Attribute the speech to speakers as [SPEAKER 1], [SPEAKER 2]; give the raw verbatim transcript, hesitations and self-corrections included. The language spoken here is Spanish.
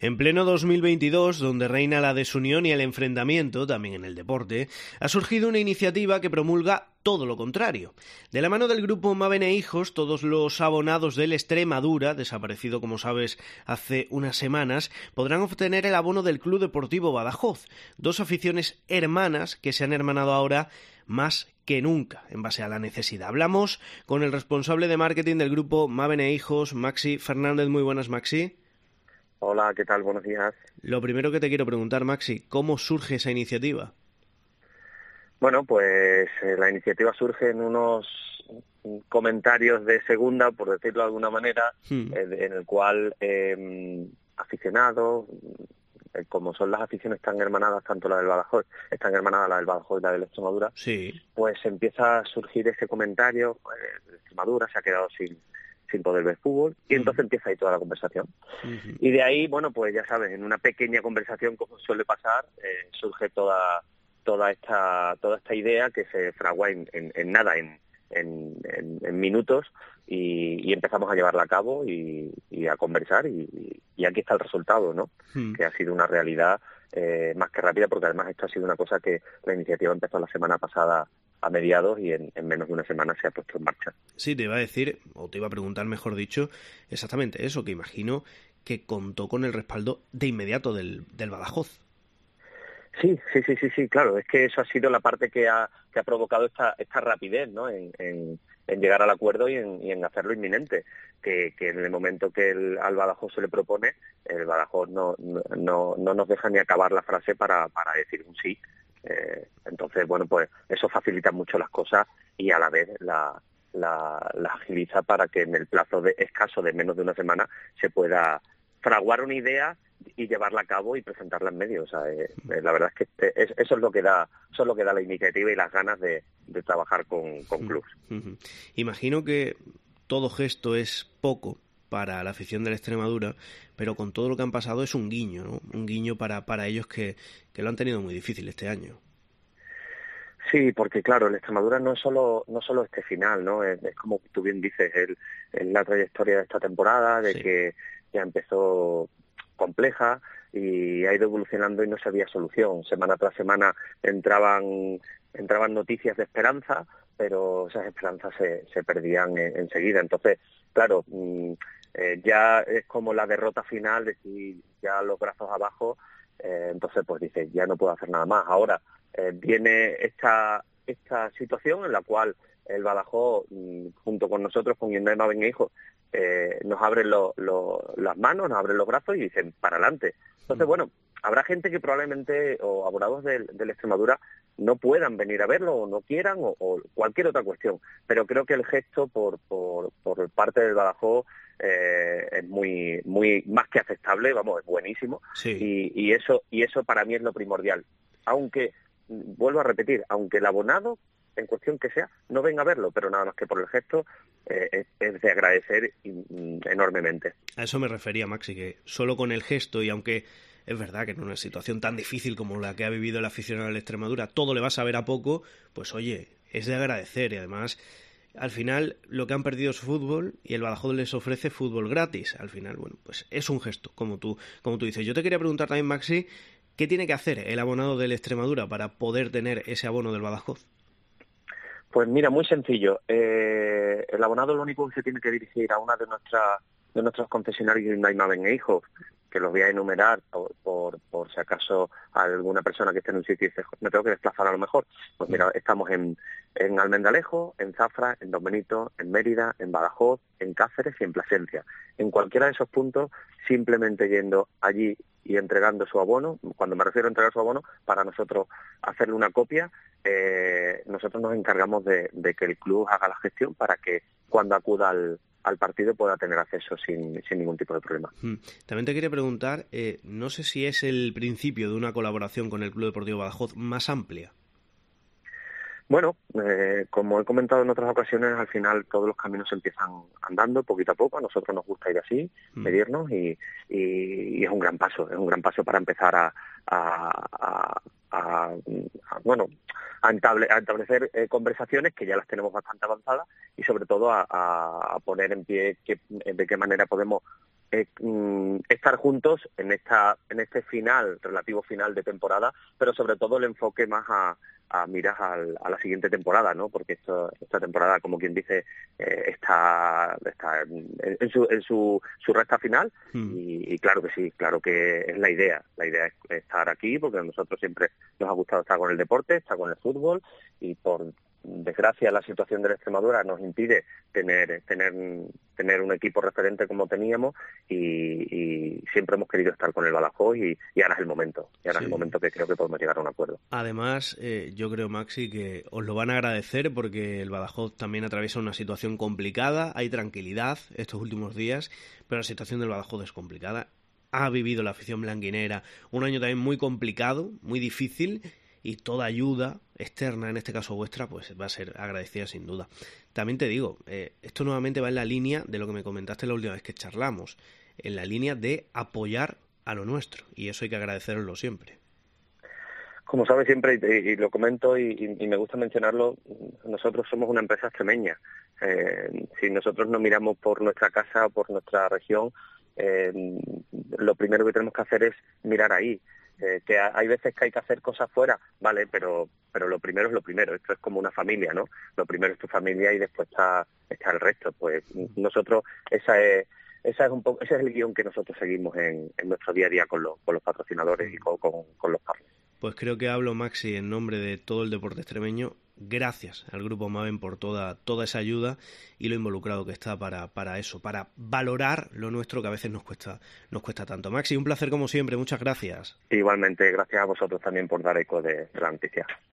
[SPEAKER 1] En pleno dos mil veintidós, donde reina la desunión y el enfrentamiento, también en el deporte, ha surgido una iniciativa que promulga todo lo contrario. De la mano del grupo Maven e Hijos, todos los abonados del Extremadura, desaparecido como sabes hace unas semanas, podrán obtener el abono del Club Deportivo Badajoz, dos aficiones hermanas que se han hermanado ahora más que nunca, en base a la necesidad. Hablamos con el responsable de marketing del grupo Maven e Hijos, Maxi Fernández. Muy buenas, Maxi.
[SPEAKER 2] Hola, ¿qué tal? Buenos días.
[SPEAKER 1] Lo primero que te quiero preguntar, Maxi, ¿cómo surge esa iniciativa?
[SPEAKER 2] Bueno, pues eh, la iniciativa surge en unos comentarios de segunda, por decirlo de alguna manera,
[SPEAKER 1] Hmm.
[SPEAKER 2] eh, en el cual eh, aficionados, eh, como son las aficiones tan hermanadas, tanto la del Badajoz, están hermanadas la del Badajoz y la del Extremadura,
[SPEAKER 1] Sí.
[SPEAKER 2] pues empieza a surgir ese comentario, eh, de Extremadura se ha quedado sin sin poder ver fútbol, y entonces
[SPEAKER 1] Uh-huh.
[SPEAKER 2] empieza ahí toda la conversación.
[SPEAKER 1] Uh-huh.
[SPEAKER 2] Y de ahí, bueno, pues ya sabes, en una pequeña conversación, como suele pasar, eh, surge toda toda esta toda esta idea que se fragua en, en, en nada, en, en, en, en minutos, y, y empezamos a llevarla a cabo y, y a conversar, y, y aquí está el resultado, ¿no?
[SPEAKER 1] Uh-huh.
[SPEAKER 2] Que ha sido una realidad eh, más que rápida, porque además esto ha sido una cosa que la iniciativa empezó la semana pasada a mediados y en, en menos de una semana se ha puesto en marcha.
[SPEAKER 1] Sí, te iba a decir, o te iba a preguntar, mejor dicho, exactamente eso, que imagino que contó con el respaldo de inmediato del, del Badajoz.
[SPEAKER 2] Sí, sí, sí, sí, sí, claro, es que eso ha sido la parte que ha, que ha provocado esta, esta rapidez, ¿no? En, en, en llegar al acuerdo y en, y en hacerlo inminente, que, que en el momento que el, al Badajoz se le propone, el Badajoz no, no, no nos deja ni acabar la frase para, para decir un sí. Eh, entonces, bueno, pues eso facilita mucho las cosas y a la vez la, la, la agiliza para que en el plazo de escaso de menos de una semana se pueda fraguar una idea y llevarla a cabo y presentarla en medio. O sea, eh, eh, la verdad es que eh, es, eso es lo que da, eso es lo que da la iniciativa y las ganas de, de trabajar con, con clubs.
[SPEAKER 1] Uh-huh. Imagino que todo gesto es poco para la afición de la Extremadura, pero con todo lo que han pasado es un guiño, ¿no? Un guiño para, para ellos que, que lo han tenido muy difícil este año.
[SPEAKER 2] Sí, porque claro, el Extremadura no es solo no solo este final, ¿no? Es, es como tú bien dices, el, es la trayectoria de esta temporada, de
[SPEAKER 1] Sí.
[SPEAKER 2] que ya empezó compleja y ha ido evolucionando y no se había solución. Semana tras semana entraban entraban noticias de esperanza, pero esas esperanzas se, se perdían en, enseguida. Entonces, claro, mmm, eh, ya es como la derrota final, de si ya los brazos abajo, eh, entonces pues dices, ya no puedo hacer nada más. Ahora eh, viene esta esta situación en la cual el Badajoz, mmm, junto con nosotros, con Hyundai Maven e Hijos, Eh, nos abren lo, lo, las manos, nos abren los brazos y dicen para adelante. Entonces, bueno, habrá gente que probablemente, o abonados del, del Extremadura, no puedan venir a verlo o no quieran o, o cualquier otra cuestión, pero creo que el gesto por, por, por parte del Badajoz eh, es muy muy más que aceptable, vamos, es buenísimo.
[SPEAKER 1] Sí.
[SPEAKER 2] y, y eso y eso para mí es lo primordial, aunque, vuelvo a repetir, aunque el abonado en cuestión que sea, no venga a verlo, pero nada más que por el gesto eh, es, es de agradecer enormemente.
[SPEAKER 1] A eso me refería, Maxi, que solo con el gesto, y aunque es verdad que en una situación tan difícil como la que ha vivido el aficionado de la Extremadura, todo le va a saber a poco, pues oye, es de agradecer. Y además, al final, lo que han perdido es fútbol y el Badajoz les ofrece fútbol gratis. Al final, bueno, pues es un gesto, como tú, como tú dices. Yo te quería preguntar también, Maxi, ¿qué tiene que hacer el abonado del Extremadura para poder tener ese abono del Badajoz?
[SPEAKER 2] Pues mira, muy sencillo. Eh, el abonado lo único que se tiene que dirigir a una de nuestras de nuestros concesionarios Hyundai Maven e Hijos, que los voy a enumerar por, por, por si acaso alguna persona que esté en un sitio y dice, me tengo que desplazar a lo mejor. Pues mira, estamos en, en Almendalejo, en Zafra, en Don Benito, en Mérida, en Badajoz, en Cáceres y en Plasencia. En cualquiera de esos puntos, simplemente yendo allí y entregando su abono, cuando me refiero a entregar su abono, para nosotros hacerle una copia, eh, nosotros nos encargamos de, de que el club haga la gestión para que cuando acuda al, al partido pueda tener acceso sin, sin ningún tipo de problema.
[SPEAKER 1] También te quería preguntar, eh, no sé si es el principio de una colaboración con el Club Deportivo Badajoz más amplia.
[SPEAKER 2] Bueno, eh, como he comentado en otras ocasiones, al final todos los caminos empiezan andando poquito a poco. A nosotros nos gusta ir así,
[SPEAKER 1] mm.
[SPEAKER 2] medirnos y, y, y es un gran paso, es un gran paso para empezar a, a, a, a, a bueno, a, entable, a establecer eh, conversaciones que ya las tenemos bastante avanzadas y sobre todo a, a, a poner en pie que, de qué manera podemos eh, mm, estar juntos en esta en este final, relativo final de temporada, pero sobre todo el enfoque más a, a miras al, a la siguiente temporada, ¿no? Porque esto, esta temporada, como quien dice, eh, está, está en, en, su, en su, su recta final mm. y, y claro que sí, claro que es la idea. La idea es estar aquí porque a nosotros siempre nos ha gustado estar con el deporte, estar con el fútbol y por desgracia la situación de la Extremadura nos impide tener tener tener un equipo referente como teníamos y, y siempre hemos querido estar con el Badajoz y, y ahora es el momento y ahora sí. es el momento que creo que podemos llegar a un acuerdo.
[SPEAKER 1] Además, eh, yo creo, Maxi, que os lo van a agradecer porque el Badajoz también atraviesa una situación complicada, hay tranquilidad estos últimos días, pero la situación del Badajoz es complicada. Ha vivido la afición blanquinera un año también muy complicado, muy difícil, y toda ayuda externa, en este caso vuestra, pues va a ser agradecida sin duda. También te digo, eh, esto nuevamente va en la línea de lo que me comentaste la última vez que charlamos, en la línea de apoyar a lo nuestro, y eso hay que agradecerlo siempre.
[SPEAKER 2] Como sabes siempre, y, y lo comento y, y me gusta mencionarlo, nosotros somos una empresa extremeña. Eh, si nosotros no miramos por nuestra casa o por nuestra región, eh, lo primero que tenemos que hacer es mirar ahí. Eh, que hay veces que hay que hacer cosas fuera, vale, pero pero lo primero es lo primero. Esto es como una familia, ¿no? Lo primero es tu familia y después está está el resto. Pues nosotros esa es esa es un poco ese es el guión que nosotros seguimos en, en nuestro día a día con los con los patrocinadores y con, con, con los partners.
[SPEAKER 1] Pues creo que hablo, Maxi, en nombre de todo el deporte extremeño. Gracias al Grupo Maven por toda toda esa ayuda y lo involucrado que está para para eso, para valorar lo nuestro que a veces nos cuesta nos cuesta tanto. Maxi, un placer como siempre, muchas gracias.
[SPEAKER 2] Igualmente, gracias a vosotros también por dar eco de, de la noticia.